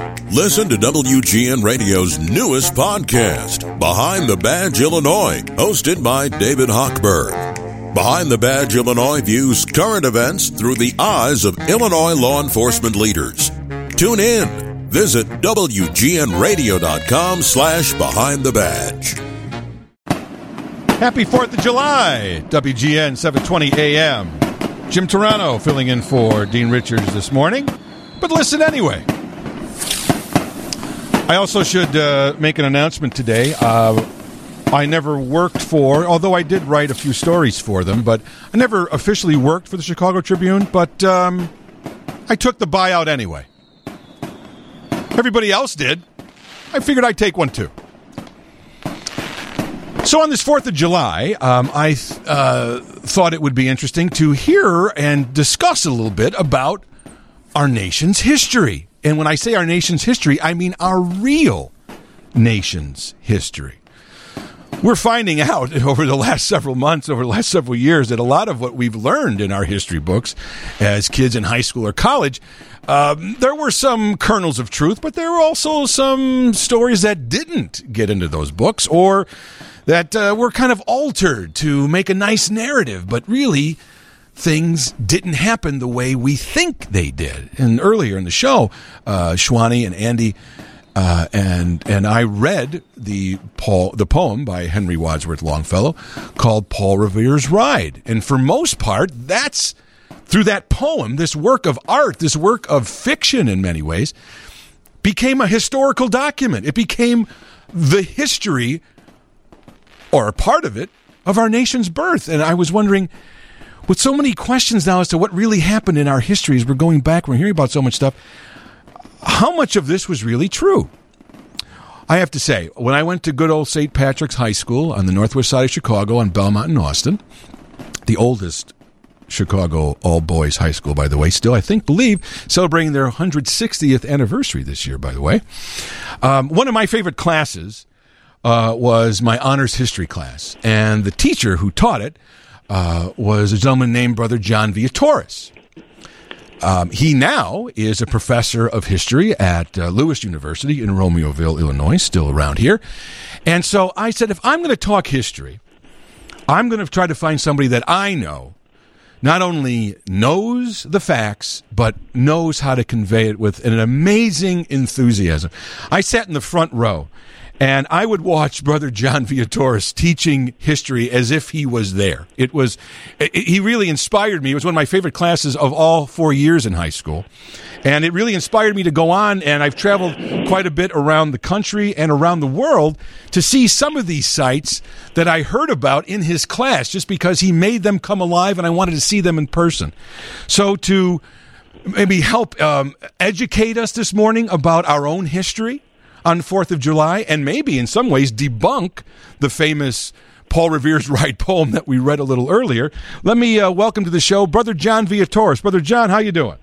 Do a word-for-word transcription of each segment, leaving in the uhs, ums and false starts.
Listen to W G N Radio's newest podcast, Behind the Badge Illinois, hosted by David Hochberg. Behind the Badge Illinois views current events through the eyes of Illinois law enforcement leaders. Tune in. Visit W G N radio dot com slash behind the badge. Happy fourth of July, W G N seven twenty A M. Jim Turano filling in for Dean Richards this morning, but listen anyway. I also should uh, make an announcement today. Uh, I never worked for, although I did write a few stories for them, but I never officially worked for the Chicago Tribune, but um, I took the buyout anyway. Everybody else did. I figured I'd take one too. So on this fourth of July, um, I th- uh, thought it would be interesting to hear and discuss a little bit about our nation's history. And when I say our nation's history, I mean our real nation's history. We're finding out over the last several months, over the last several years, that a lot of what we've learned in our history books as kids in high school or college, um, there were some kernels of truth, but there were also some stories that didn't get into those books or that uh, were kind of altered to make a nice narrative, but really things didn't happen the way we think they did. And earlier in the show, uh, Shwani and Andy uh, and and I read the Paul the poem by Henry Wadsworth Longfellow called Paul Revere's Ride. And for most part, that's through that poem, this work of art, this work of fiction in many ways, became a historical document. It became the history, or a part of it, of our nation's birth. And I was wondering, with so many questions now as to what really happened in our history as we're going back, we're hearing about so much stuff, how much of this was really true? I have to say, when I went to good old Saint Patrick's High School on the northwest side of Chicago on Belmont and Austin, the oldest Chicago all-boys high school, by the way, still, I think, believe, celebrating their one hundred sixtieth anniversary this year, by the way. Um, one of my favorite classes uh, was my honors history class, and the teacher who taught it Uh, was a gentleman named Brother John Viatoris. Um, he now is a professor of history at uh, Lewis University in Romeoville, Illinois, still around here. And so I said, if I'm going to talk history, I'm going to try to find somebody that I know not only knows the facts, but knows how to convey it with an amazing enthusiasm. I sat in the front row, and I would watch Brother John Viatoris teaching history as if he was there. It was, it, he really inspired me. It was one of my favorite classes of all four years in high school. And it really inspired me to go on, and I've traveled quite a bit around the country and around the world to see some of these sites that I heard about in his class just because he made them come alive and I wanted to see them in person. So to maybe help um, educate us this morning about our own history on the fourth of July, and maybe in some ways debunk the famous Paul Revere's Ride poem that we read a little earlier. Let me uh, welcome to the show Brother John Viatoris. Brother John, how you doing?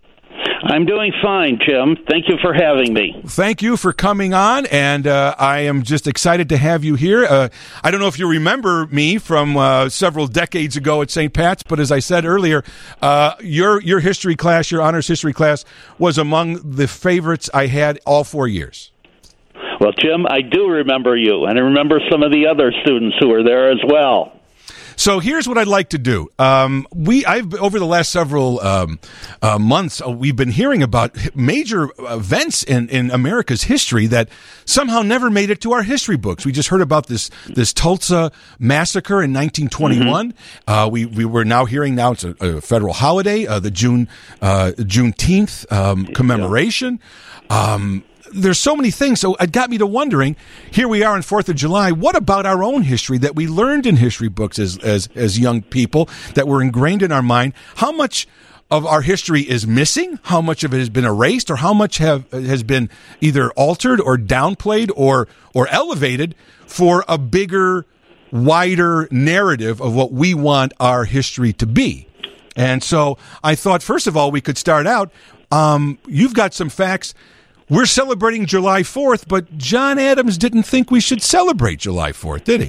I'm doing fine, Jim. Thank you for having me. Thank you for coming on, and uh, I am just excited to have you here. Uh, I don't know if you remember me from uh, several decades ago at Saint Pat's, but as I said earlier, uh, your your history class, your honors history class, was among the favorites I had all four years. Well, Jim, I do remember you, and I remember some of the other students who were there as well. So here's what I'd like to do. Um, we, I've over the last several um, uh, months, uh, we've been hearing about major events in, in America's history that somehow never made it to our history books. We just heard about this this Tulsa massacre in nineteen twenty-one. Mm-hmm. Uh, we we were now hearing now it's a, a federal holiday, uh, the June uh, Juneteenth um, commemoration. Um, There's so many things, so it got me to wondering, here we are on fourth of July, what about our own history that we learned in history books as, as, as young people, that were ingrained in our mind? How much of our history is missing? How much of it has been erased? Or how much have has been either altered or downplayed or or elevated for a bigger, wider narrative of what we want our history to be? And so I thought, first of all, we could start out. Um, you've got some facts. We're celebrating July fourth, but John Adams didn't think we should celebrate July fourth, did he?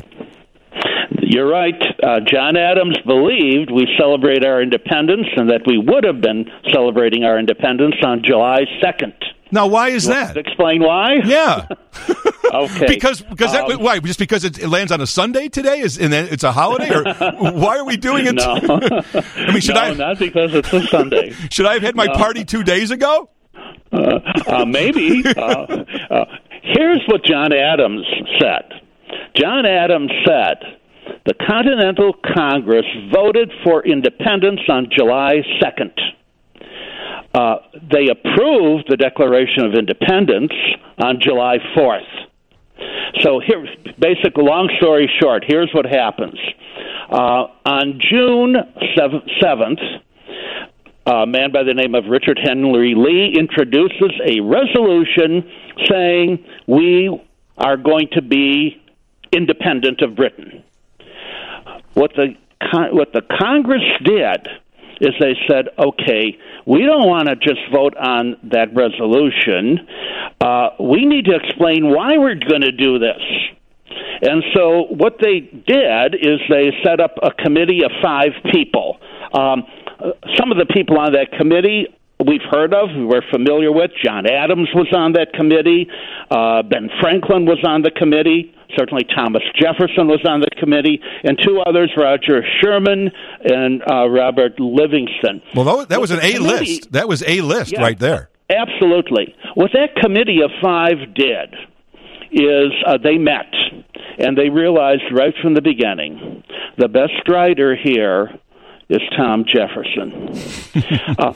You're right. Uh, John Adams believed we celebrate our independence and that we would have been celebrating our independence on July second. Now, why is You that? want to explain why? Yeah. Okay. Because because Um, that, why? Just because it, it lands on a Sunday today is and then it's a holiday, or why are we doing it? No. I mean, should no, I not because it's a Sunday. should I have had my No. party two days ago? Uh, uh, maybe. Uh, uh, here's what John Adams said. John Adams said the Continental Congress voted for independence on July second. Uh, they approved the Declaration of Independence on July fourth. So here, basic, long story short, here's what happens. Uh, on June seventh, a man by the name of Richard Henry Lee introduces a resolution saying we are going to be independent of Britain. What the what the Congress did is they said, okay, we don't want to just vote on that resolution. Uh, we need to explain why we're going to do this. And so what they did is they set up a committee of five people. Um, some of the people on that committee we've heard of, we're familiar with. John Adams was on that committee. Uh, Ben Franklin was on the committee. Certainly Thomas Jefferson was on the committee. And two others, Roger Sherman and uh, Robert Livingston. Well, that was, that was an A committee- list. That was A list Yeah. right there. Absolutely. What that committee of five did is uh, they met, and they realized right from the beginning the best writer here is Tom Jefferson. uh,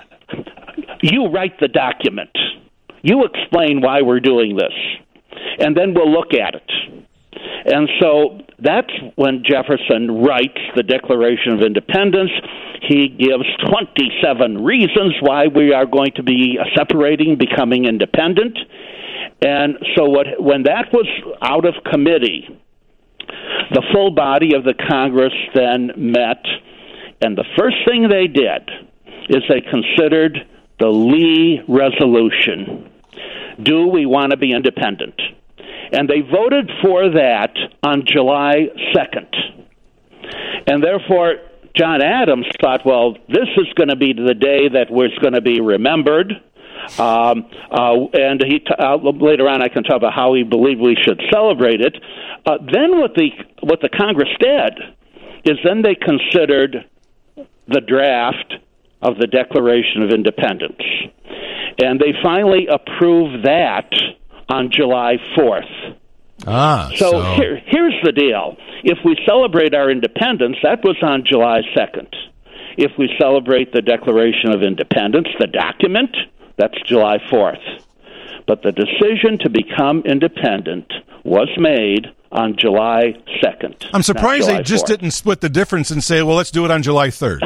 you write the document. You explain why we're doing this, and then we'll look at it. And so that's when Jefferson writes the Declaration of Independence. He gives twenty-seven reasons why we are going to be separating, becoming independent. And so what, when that was out of committee, the full body of the Congress then met, and the first thing they did is they considered the Lee Resolution. Do we want to be independent? And they voted for that on July second. And therefore, John Adams thought, well, this is going to be the day that was going to be remembered. Um, uh, and he t- uh, later on, I can talk about how he believed we should celebrate it. Uh, then what the what the Congress did is then they considered the draft of the Declaration of Independence, and they finally approved that on July fourth. Ah, So, so. Here, here's the deal. If we celebrate our independence, that was on July second. If we celebrate the Declaration of Independence, the document, that's July fourth. But the decision to become independent was made on July second. I'm surprised not they just July fourth. didn't split the difference and say, well, let's do it on July third.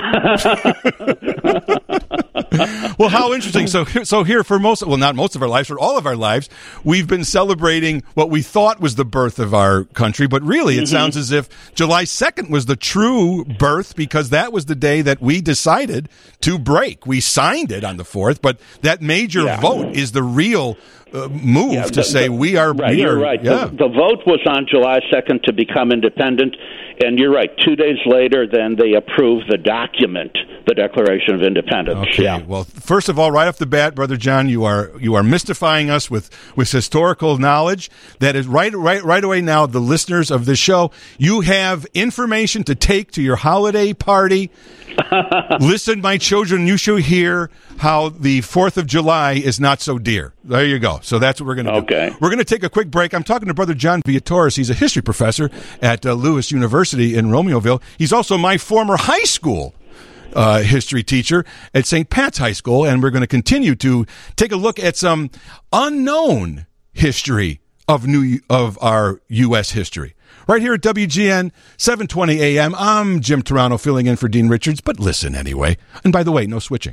Well, how interesting. So, so here for most, well, not most of our lives, for all of our lives, we've been celebrating what we thought was the birth of our country, but really it mm-hmm. sounds as if July second was the true birth, because that was the day that we decided to break. We signed it on the fourth, but that major yeah. vote is the real Uh, move yeah, to the, say the, we are. Right, we you're are, right. Yeah. The, the vote was on July second to become independent, and you're right. Two days later, then they approved the document, the Declaration of Independence. Okay. Yeah. Well, first of all, right off the bat, Brother John, you are you are mystifying us with, with historical knowledge. That is right, right, right away. Now, the listeners of this show, you have information to take to your holiday party. Listen, my children, you should hear how the Fourth of July is not so dear. There you go. So that's what we're going to do. Okay. We're going to take a quick break. I'm talking to Brother John Viatoris. He's a history professor at uh, Lewis University in Romeoville. He's also my former high school uh, history teacher at Saint Pat's High School, and we're going to continue to take a look at some unknown history of new of our U S history. Right here at W G N, seven twenty A M. I'm Jim Turano filling in for Dean Richards, but listen anyway. And by the way, no switching.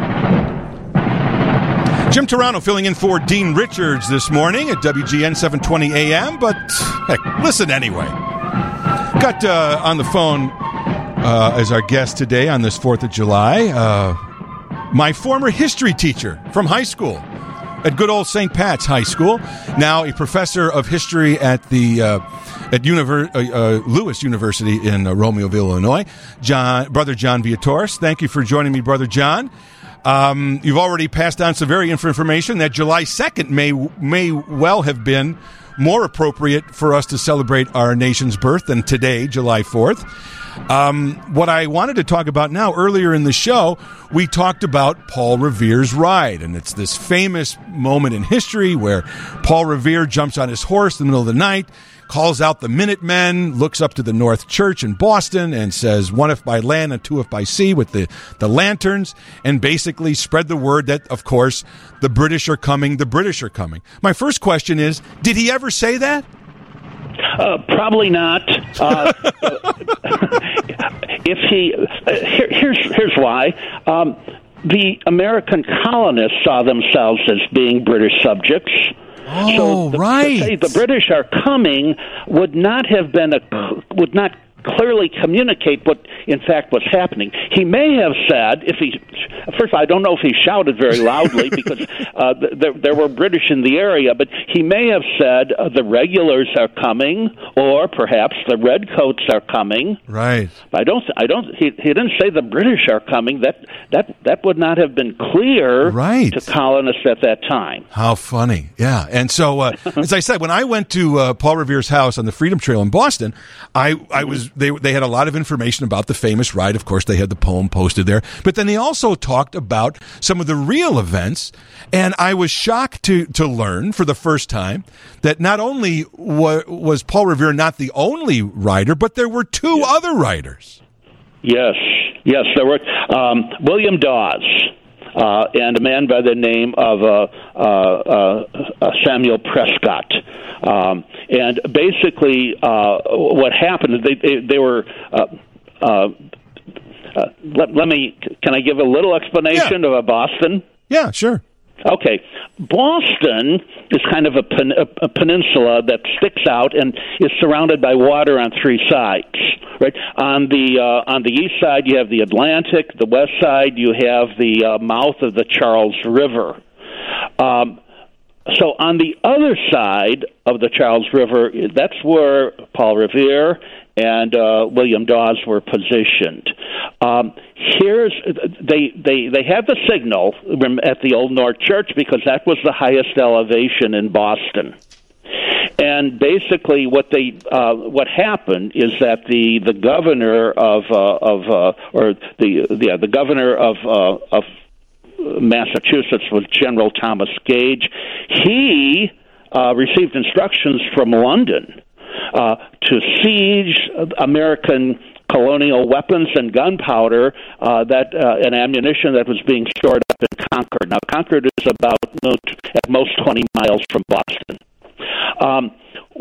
Jim Turano filling in for Dean Richards this morning at W G N seven twenty A M, but heck, listen anyway. Got uh, on the phone uh, as our guest today on this fourth of July, uh, my former history teacher from high school at good old Saint Pat's High School, now a professor of history at the uh, at Univer- uh, uh, Lewis University in uh, Romeoville, Illinois, John, Brother John Viatoris. Thank you for joining me, Brother John. Um, you've already passed on some very information that July second may may well have been more appropriate for us to celebrate our nation's birth than today, July fourth. Um, what I wanted to talk about now, earlier in the show, we talked about Paul Revere's ride, and it's this famous moment in history where Paul Revere jumps on his horse in the middle of the night, calls out the Minutemen, looks up to the North Church in Boston and says, one if by land and two if by sea, with the, the lanterns, and basically spread the word that, of course, the British are coming, the British are coming. My first question is, did he ever say that? Uh, probably not. Uh, if he, uh, here, here's here's why. Um, the American colonists saw themselves as being British subjects. Oh, so the, right. To say the British are coming would not have been a would not clearly communicate what, in fact, was happening. He may have said, if he first, I don't know if he shouted very loudly because uh, there, there were British in the area, but he may have said uh, the regulars are coming, or perhaps the redcoats are coming. Right. I don't. I don't. He, he didn't say the British are coming. That that that would not have been clear right. to colonists at that time. How funny. Yeah. And so, uh, as I said, when I went to uh, Paul Revere's house on the Freedom Trail in Boston, I I was. They they had a lot of information about the famous ride. Of course, they had the poem posted there. But then they also talked about some of the real events. And I was shocked to, to learn for the first time that not only wa- was Paul Revere not the only rider, but there were two yes. other riders. Yes. Yes, there were. Um, William Dawes. Uh, and a man by the name of uh, uh, uh, Samuel Prescott. Um, and basically, uh, what happened is they, they, they were. Uh, uh, uh, let, let me. Can I give a little explanation yeah. of Boston? Yeah, sure. Okay. Boston is kind of a, pen, a, a peninsula that sticks out and is surrounded by water on three sides. Right on the uh, on the east side, you have the Atlantic. The west side, you have the uh, mouth of the Charles River. Um, so on the other side of the Charles River, that's where Paul Revere and uh, William Dawes were positioned. Um, here's they they they had the signal at the Old North Church because that was the highest elevation in Boston. And basically, what they uh, what happened is that the, the governor of uh, of uh, or the the, uh, the governor of uh, of Massachusetts was General Thomas Gage. He uh, received instructions from London uh, to siege American colonial weapons and gunpowder uh, that uh, and ammunition that was being stored up in Concord. Now, Concord is about at most twenty miles from Boston. Um,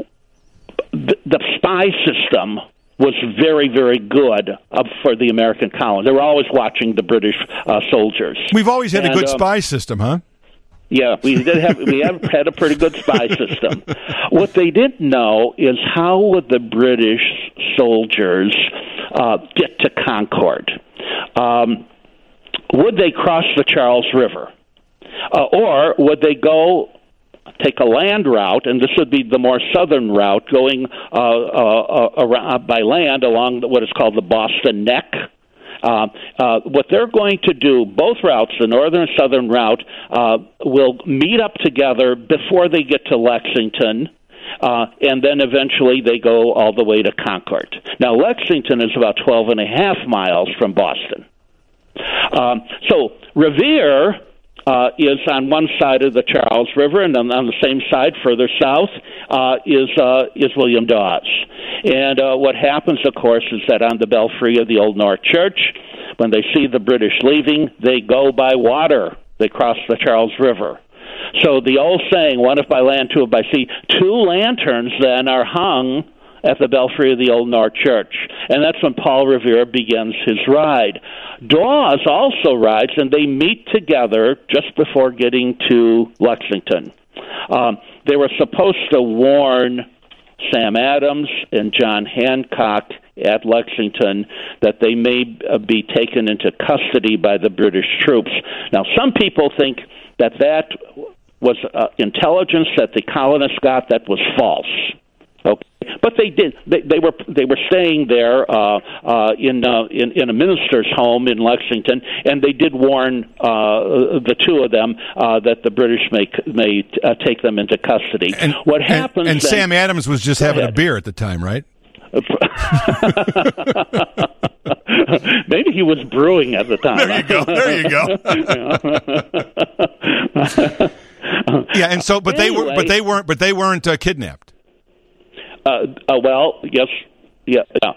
the, the spy system was very, very good uh, for the American colonies. They were always watching the British uh, soldiers. We've always had and, a good um, spy system, huh? Yeah, we did have we have had a pretty good spy system. What they didn't know is how would the British soldiers uh, get to Concord? Um, would they cross the Charles River, uh, or would they go? Take a land route, and this would be the more southern route, going uh, uh, uh, around, by land along what is called the Boston Neck. Uh, uh, what they're going to do, both routes, the northern and southern route, uh, will meet up together before they get to Lexington, uh, and then eventually they go all the way to Concord. Now, Lexington is about twelve and a half miles from Boston. Um, so Revere Uh, is on one side of the Charles River, and then on the same side, further south, uh, is uh, is William Dawes. And uh, what happens, of course, is that on the belfry of the Old North Church, when they see the British leaving, they go by water. They cross the Charles River. So the old saying, one if by land, two if by sea, two lanterns then are hung at the belfry of the Old North Church. And that's when Paul Revere begins his ride. Dawes also rides, and they meet together just before getting to Lexington. Um, they were supposed to warn Sam Adams and John Hancock at Lexington that they may uh, be taken into custody by the British troops. Now, some people think that that was uh, intelligence that the colonists got that was false. Okay, but they did. They, they were they were staying there uh, uh, in, uh, in in a minister's home in Lexington, and they did warn uh, the two of them uh, that the British may may uh, take them into custody. And what happens? And, and then, Sam Adams was just having ahead. a beer at the time, right? Maybe he was brewing at the time. There you go. There you go. Yeah, and so, but anyway, they were, but they weren't, but they weren't uh, kidnapped. Uh, uh, well, yes, yeah. Uh,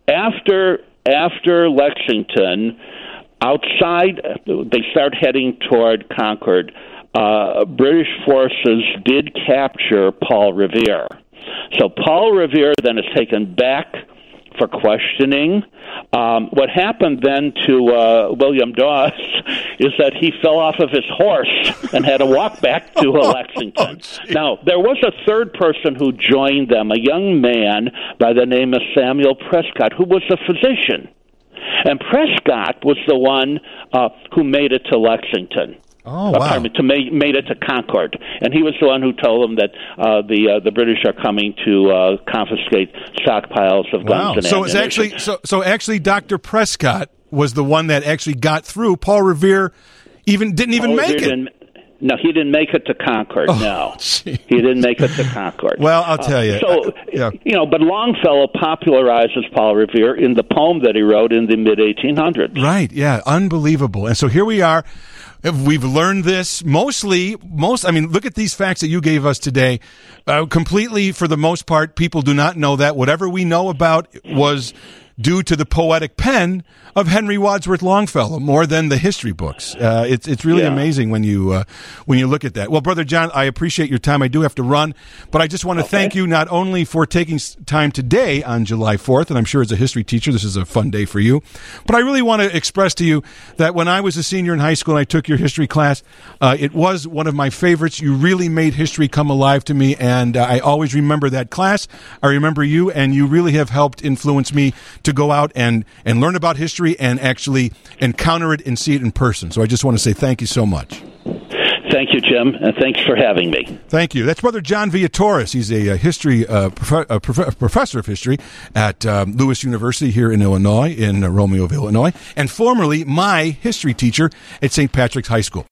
after after Lexington, outside, they start heading toward Concord. Uh, British forces did capture Paul Revere. So Paul Revere then is taken back for questioning. Um, what happened then to uh, William Doss is that he fell off of his horse and had to walk back to uh, Lexington. Oh, now, there was a third person who joined them, a young man by the name of Samuel Prescott, who was a physician. And Prescott was the one uh, who made it to Lexington. Oh, wow. Uh, to make, made it to Concord, and he was the one who told them that uh, the uh, the British are coming to uh, confiscate stockpiles of guns Wow. and So it's ammunition. actually so so actually Doctor Prescott was the one that actually got through. Paul Revere even didn't even Paul make Revere it. didn't- No, he didn't make it to Concord. Oh, no, gee. he didn't make it to Concord. Well, I'll tell you. Uh, so, yeah. you know, but Longfellow popularizes Paul Revere in the poem that he wrote in the mid eighteen hundreds. Right, yeah, unbelievable. And so here we are. We've learned this mostly, most, I mean, look at these facts that you gave us today. Uh, completely, for the most part, people do not know that. Whatever we know about was due to the poetic pen of Henry Wadsworth Longfellow more than the history books. Uh, it's it's really Yeah. amazing when you uh, when you look at that. Well, Brother John, I appreciate your time. I do have to run, but I just want to Okay. thank you not only for taking s- time today on July fourth, and I'm sure as a history teacher this is a fun day for you, but I really want to express to you that when I was a senior in high school and I took your history class, uh, it was one of my favorites. You really made history come alive to me, and uh, I always remember that class. I remember you, and you really have helped influence me to go out and, and learn about history and actually encounter it and see it in person. So I just want to say thank you so much. Thank you, Jim, and thanks for having me. Thank you. That's Brother John Villatoris. He's a, uh history uh, prof- uh, prof- professor of history at um, Lewis University here in Illinois, in uh, Romeoville, Illinois, and formerly my history teacher at Saint Patrick's High School.